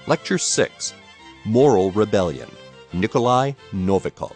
Lecture 6, Moral Rebellion, Nikolai Novikov.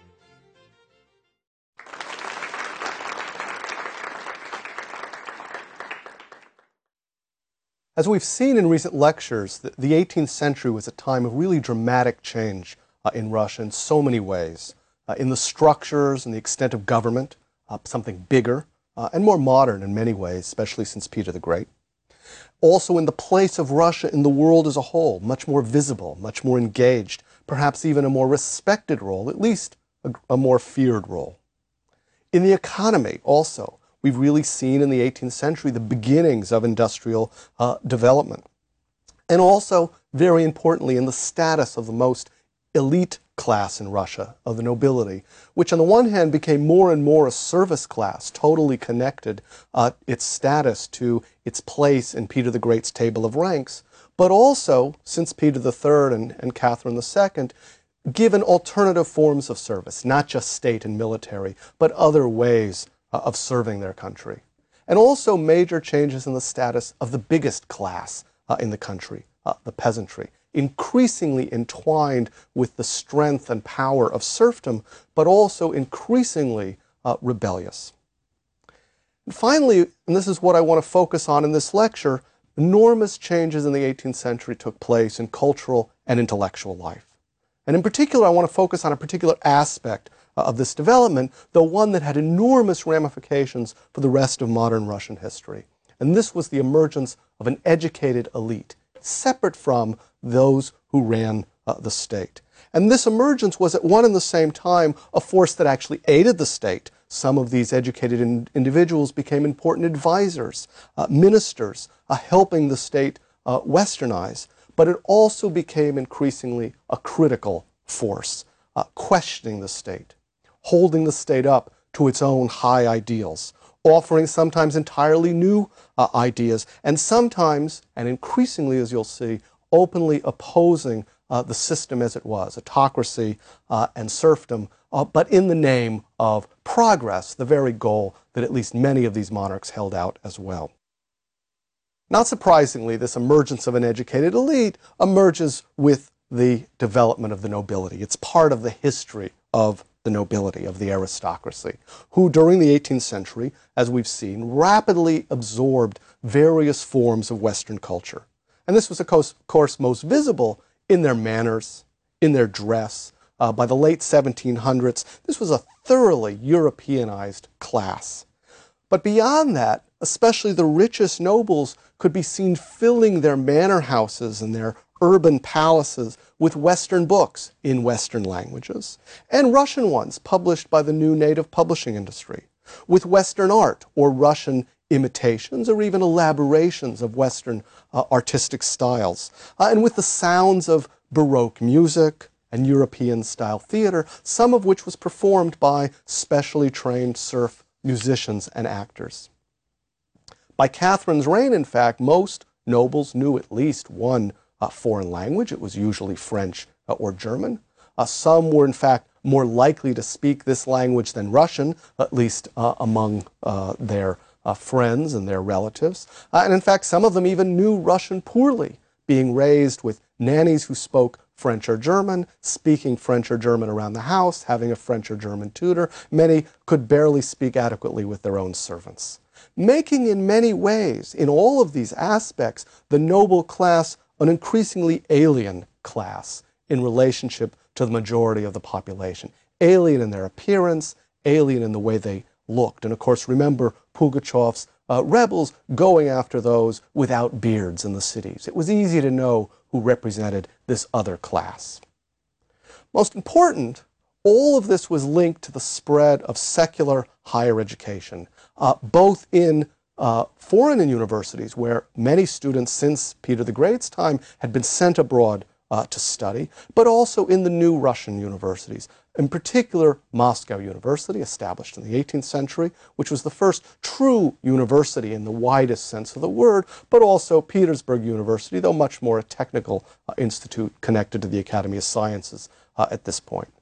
As we've seen in recent lectures, the 18th century was a time of really dramatic change in Russia in so many ways. In the structures and the extent of government, something bigger and more modern in many ways, especially since Peter the Great. Also in the place of Russia in the world as a whole, much more visible, much more engaged, perhaps even a more respected role, at least a more feared role. In the economy also, we've really seen in the 18th century the beginnings of industrial development. And also, very importantly, in the status of the most elite class in Russia, of the nobility, which on the one hand became more and more a service class, totally connected its status to its place in Peter the Great's table of ranks, but also, since Peter III and Catherine II, given alternative forms of service, not just state and military, but other ways of serving their country. And also major changes in the status of the biggest class in the country, the peasantry, increasingly entwined with the strength and power of serfdom, but also increasingly rebellious. And finally, and this is what I want to focus on in this lecture, enormous changes in the 18th century took place in cultural and intellectual life. And in particular, I want to focus on a particular aspect of this development, though one that had enormous ramifications for the rest of modern Russian history. And this was the emergence of an educated elite, separate from those who ran the state. And this emergence was at one and the same time a force that actually aided the state. Some of these educated individuals became important advisors, ministers, helping the state westernize. But it also became increasingly a critical force, questioning the state, holding the state up to its own high ideals, offering sometimes entirely new ideas, and sometimes, and increasingly as you'll see, openly opposing the system as it was, autocracy and serfdom, but in the name of progress, the very goal that at least many of these monarchs held out as well. Not surprisingly, this emergence of an educated elite emerges with the development of the nobility. It's part of the history of the nobility, of the aristocracy, who during the 18th century, as we've seen, rapidly absorbed various forms of Western culture. And this was, of course, most visible in their manners, in their dress. By the late 1700s, this was a thoroughly Europeanized class. But beyond that, especially the richest nobles could be seen filling their manor houses and their urban palaces with Western books in Western languages, and Russian ones published by the new native publishing industry, with Western art or Russian imitations or even elaborations of Western artistic styles, and with the sounds of Baroque music and European-style theater, some of which was performed by specially trained serf musicians and actors. By Catherine's reign, in fact, most nobles knew at least one foreign language. It was usually French or German. Some were, in fact, more likely to speak this language than Russian, at least among their friends and their relatives. And in fact, some of them even knew Russian poorly, being raised with nannies who spoke French or German, speaking French or German around the house, having a French or German tutor. Many could barely speak adequately with their own servants, making in many ways, in all of these aspects, the noble class an increasingly alien class in relationship to the majority of the population. Alien in their appearance, alien in the way they looked. And of course, remember Pugachev's rebels going after those without beards in the cities. It was easy to know who represented this other class. Most important, all of this was linked to the spread of secular higher education, both in foreign universities, where many students since Peter the Great's time had been sent abroad to study, but also in the new Russian universities, in particular Moscow University, established in the 18th century, which was the first true university in the widest sense of the word, but also Petersburg University, though much more a technical institute connected to the Academy of Sciences at this point.